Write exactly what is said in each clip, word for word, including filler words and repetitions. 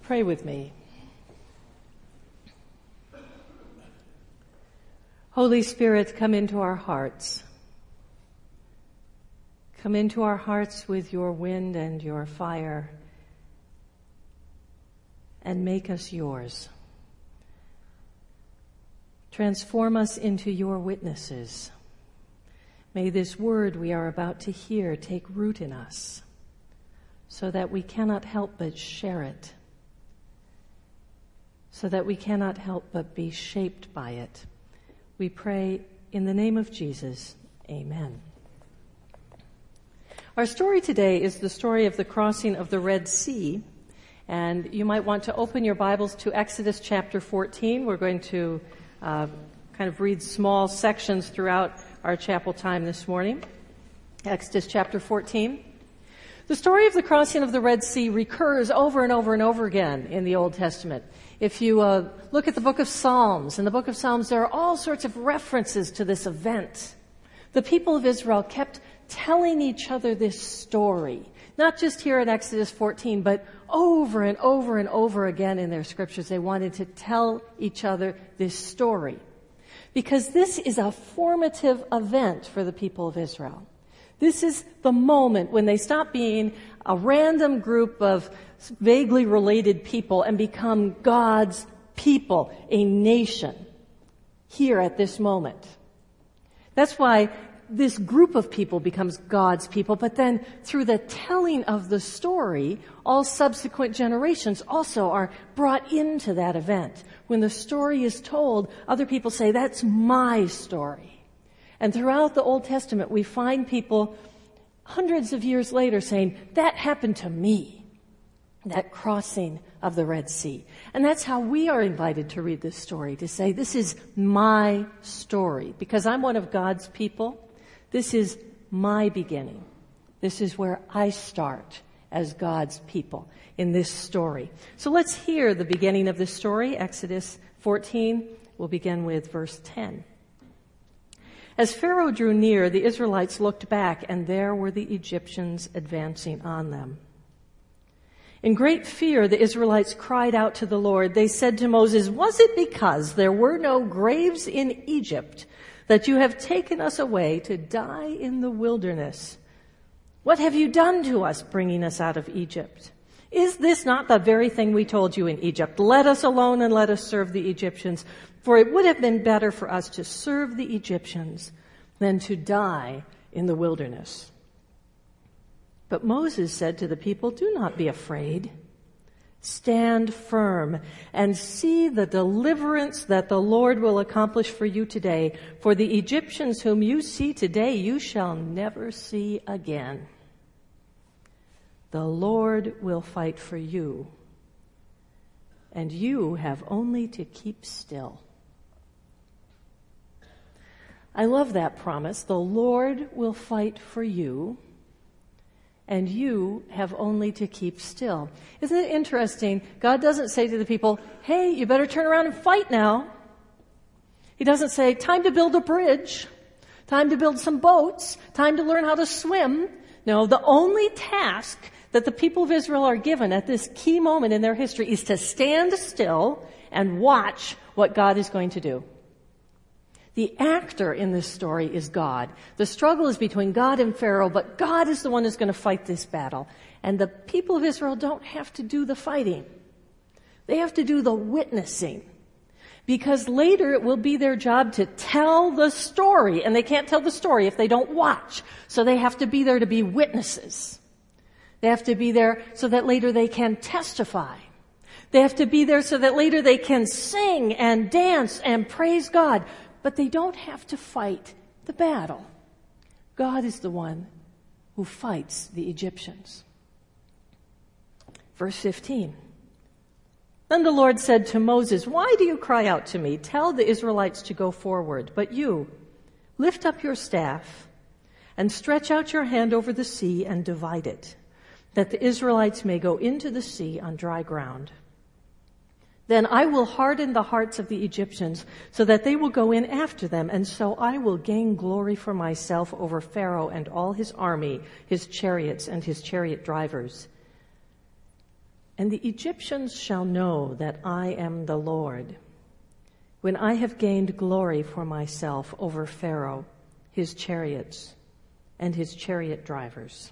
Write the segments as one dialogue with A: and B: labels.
A: Pray with me. Holy Spirit, come into our hearts. Come into our hearts with your wind and your fire, and make us yours. Transform us into your witnesses. May this word we are about to hear take root in us, so that we cannot help but share it, so that we cannot help but be shaped by it. We pray in the name of Jesus. Amen. Our story today is the story of the crossing of the Red Sea, and you might want to open your Bibles to Exodus chapter fourteen. We're going to uh, kind of read small sections throughout our chapel time this morning. Exodus chapter fourteen. The story of the crossing of the Red Sea recurs over and over and over again in the Old Testament. If you uh, look at the book of Psalms, in the book of Psalms there are all sorts of references to this event. The people of Israel kept telling each other this story, not just here in Exodus fourteen, but over and over and over again in their scriptures. They wanted to tell each other this story, because this is a formative event for the people of Israel. This is the moment when they stop being a random group of vaguely related people and become God's people, a nation, here at this moment. That's why this group of people becomes God's people, but then through the telling of the story, all subsequent generations also are brought into that event. When the story is told, other people say, that's my story. And throughout the Old Testament, we find people hundreds of years later saying, that happened to me, that crossing of the Red Sea. And that's how we are invited to read this story, to say, this is my story. Because I'm one of God's people, this is my beginning. This is where I start as God's people in this story. So let's hear the beginning of this story, Exodus fourteen. We'll begin with verse ten. As Pharaoh drew near, the Israelites looked back, and there were the Egyptians advancing on them. In great fear, the Israelites cried out to the Lord. They said to Moses, was it because there were no graves in Egypt that you have taken us away to die in the wilderness? What have you done to us, bringing us out of Egypt? Is this not the very thing we told you in Egypt? Let us alone and let us serve the Egyptians. For it would have been better for us to serve the Egyptians than to die in the wilderness. But Moses said to the people, do not be afraid. Stand firm and see the deliverance that the Lord will accomplish for you today. For the Egyptians whom you see today, you shall never see again. The Lord will fight for you, and you have only to keep still. I love that promise. The Lord will fight for you, and you have only to keep still. Isn't it interesting? God doesn't say to the people, hey, you better turn around and fight now. He doesn't say, time to build a bridge, time to build some boats, time to learn how to swim. No, the only task that the people of Israel are given at this key moment in their history is to stand still and watch what God is going to do. The actor in this story is God. The struggle is between God and Pharaoh, but God is the one who's going to fight this battle. And the people of Israel don't have to do the fighting. They have to do the witnessing. Because later it will be their job to tell the story, and they can't tell the story if they don't watch. So they have to be there to be witnesses. They have to be there so that later they can testify. They have to be there so that later they can sing and dance and praise God. But they don't have to fight the battle. God is the one who fights the Egyptians. Verse fifteen. Then the Lord said to Moses, why do you cry out to me? Tell the Israelites to go forward. But you, lift up your staff and stretch out your hand over the sea and divide it, that the Israelites may go into the sea on dry ground. Then I will harden the hearts of the Egyptians so that they will go in after them, and so I will gain glory for myself over Pharaoh and all his army, his chariots and his chariot drivers. And the Egyptians shall know that I am the Lord, when I have gained glory for myself over Pharaoh, his chariots, and his chariot drivers.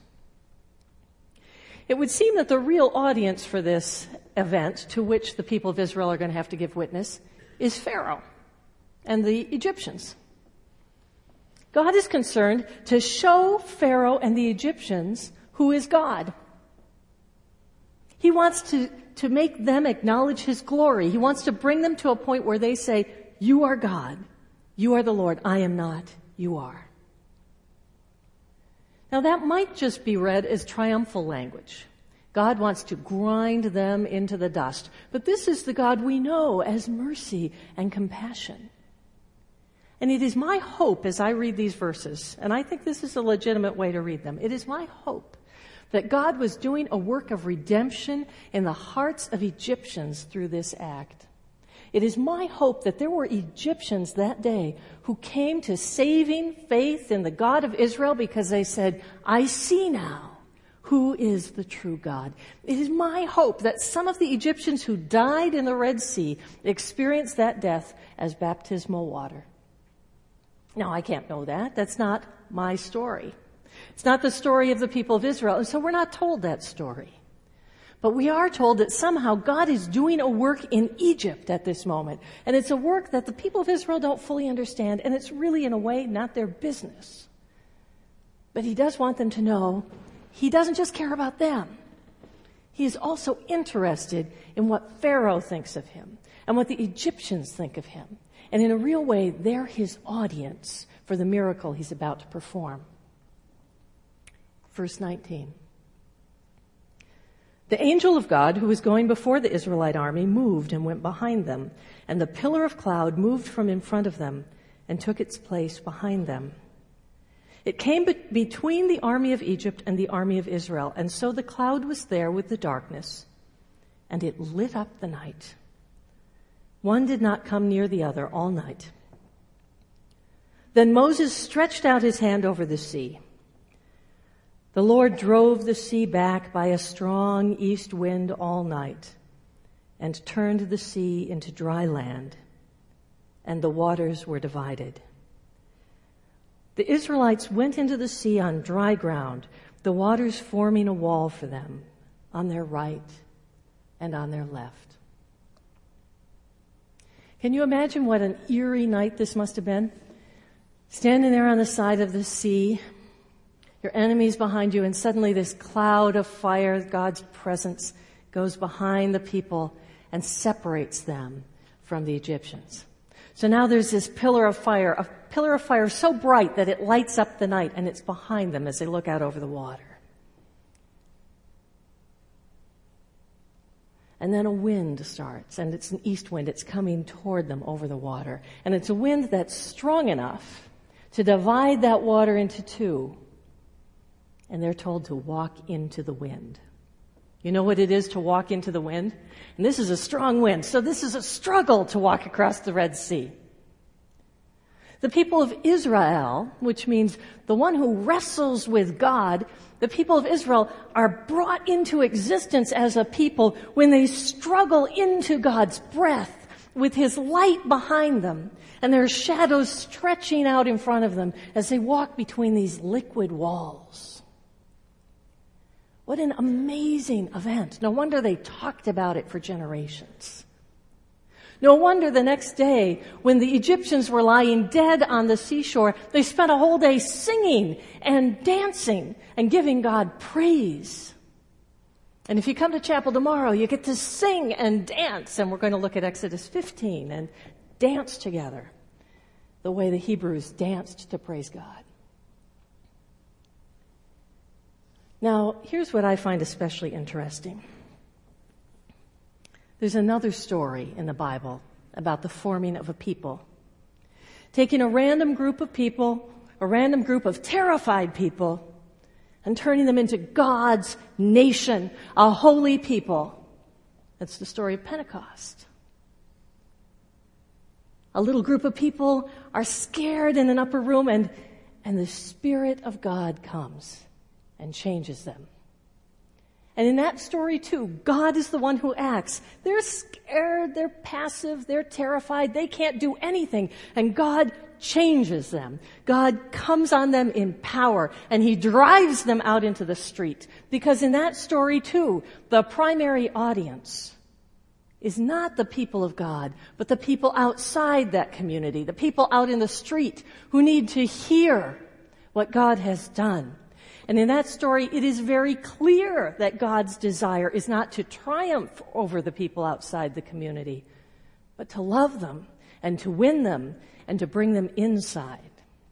A: It would seem that the real audience for this event, to which the people of Israel are going to have to give witness, is Pharaoh and the Egyptians. God is concerned to show Pharaoh and the Egyptians who is God. He wants to, to make them acknowledge his glory. He wants to bring them to a point where they say, you are God. You are the Lord. I am not. You are. Now that might just be read as triumphal language. God wants to grind them into the dust. But this is the God we know as mercy and compassion. And it is my hope as I read these verses, and I think this is a legitimate way to read them, it is my hope that God was doing a work of redemption in the hearts of Egyptians through this act. It is my hope that there were Egyptians that day who came to saving faith in the God of Israel because they said, I see now who is the true God. It is my hope that some of the Egyptians who died in the Red Sea experienced that death as baptismal water. Now, I can't know that. That's not my story. It's not the story of the people of Israel, and so we're not told that story. But we are told that somehow God is doing a work in Egypt at this moment. And it's a work that the people of Israel don't fully understand, and it's really, in a way, not their business. But he does want them to know he doesn't just care about them. He is also interested in what Pharaoh thinks of him and what the Egyptians think of him. And in a real way, they're his audience for the miracle he's about to perform. Verse nineteen. The angel of God, who was going before the Israelite army, moved and went behind them, and the pillar of cloud moved from in front of them and took its place behind them. It came be- between the army of Egypt and the army of Israel, and so the cloud was there with the darkness, and it lit up the night. One did not come near the other all night. Then Moses stretched out his hand over the sea. The Lord drove the sea back by a strong east wind all night and turned the sea into dry land, and the waters were divided. The Israelites went into the sea on dry ground, the waters forming a wall for them on their right and on their left. Can you imagine what an eerie night this must have been? Standing there on the side of the sea, your enemies behind you, and suddenly this cloud of fire, God's presence, goes behind the people and separates them from the Egyptians. So now there's this pillar of fire, a pillar of fire so bright that it lights up the night, and it's behind them as they look out over the water. And then a wind starts, and it's an east wind. It's coming toward them over the water. And it's a wind that's strong enough to divide that water into two. And they're told to walk into the wind. You know what it is to walk into the wind? And this is a strong wind, so this is a struggle to walk across the Red Sea. The people of Israel, which means the one who wrestles with God, the people of Israel are brought into existence as a people when they struggle into God's breath with his light behind them, and there are shadows stretching out in front of them as they walk between these liquid walls. What an amazing event. No wonder they talked about it for generations. No wonder the next day, when the Egyptians were lying dead on the seashore, they spent a whole day singing and dancing and giving God praise. And if you come to chapel tomorrow, you get to sing and dance, and we're going to look at Exodus fifteen and dance together the way the Hebrews danced to praise God. Now, here's what I find especially interesting. There's another story in the Bible about the forming of a people. Taking a random group of people, a random group of terrified people, and turning them into God's nation, a holy people. That's the story of Pentecost. A little group of people are scared in an upper room, and, and the Spirit of God comes and changes them. And in that story too, God is the one who acts. They're scared, they're passive, they're terrified, they can't do anything. And God changes them. God comes on them in power, and He drives them out into the street. Because in that story too, the primary audience is not the people of God, but the people outside that community, the people out in the street who need to hear what God has done. And in that story, it is very clear that God's desire is not to triumph over the people outside the community, but to love them and to win them and to bring them inside.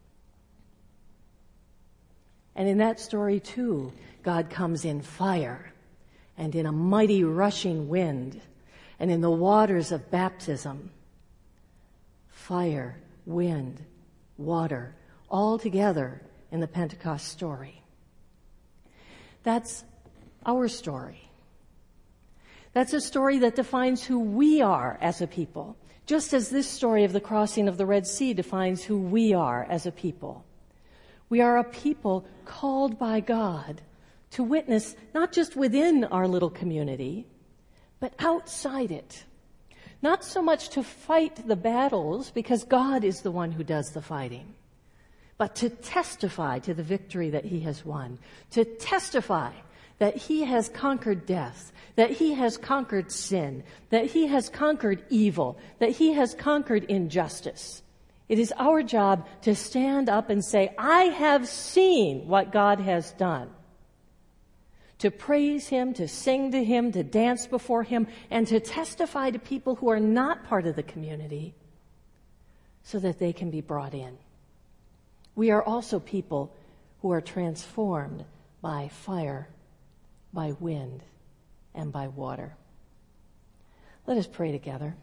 A: And in that story, too, God comes in fire and in a mighty rushing wind and in the waters of baptism. Fire, wind, water, all together in the Pentecost story. That's our story. That's a story that defines who we are as a people, just as this story of the crossing of the Red Sea defines who we are as a people. We are a people called by God to witness not just within our little community, but outside it. Not so much to fight the battles, because God is the one who does the fighting, but to testify to the victory that He has won, to testify that He has conquered death, that He has conquered sin, that He has conquered evil, that He has conquered injustice. It is our job to stand up and say, I have seen what God has done. To praise Him, to sing to Him, to dance before Him, and to testify to people who are not part of the community so that they can be brought in. We are also people who are transformed by fire, by wind, and by water. Let us pray together.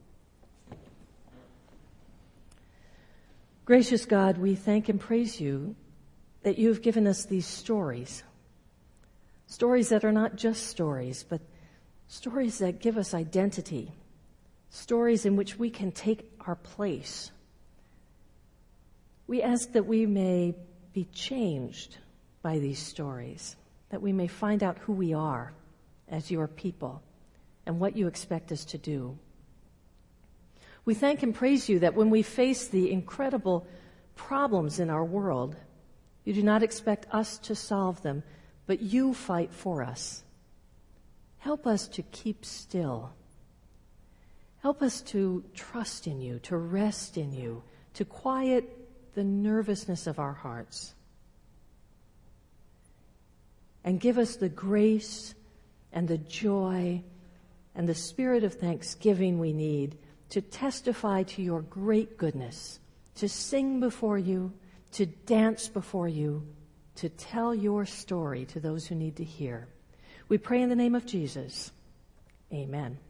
A: Gracious God, we thank and praise You that You have given us these stories. Stories that are not just stories, but stories that give us identity. Stories in which we can take our place. We ask that we may be changed by these stories, that we may find out who we are as Your people and what You expect us to do. We thank and praise You that when we face the incredible problems in our world, You do not expect us to solve them, but You fight for us. Help us to keep still. Help us to trust in You, to rest in You, to quiet the nervousness of our hearts. And give us the grace and the joy and the spirit of thanksgiving we need to testify to Your great goodness, to sing before You, to dance before You, to tell Your story to those who need to hear. We pray in the name of Jesus. Amen.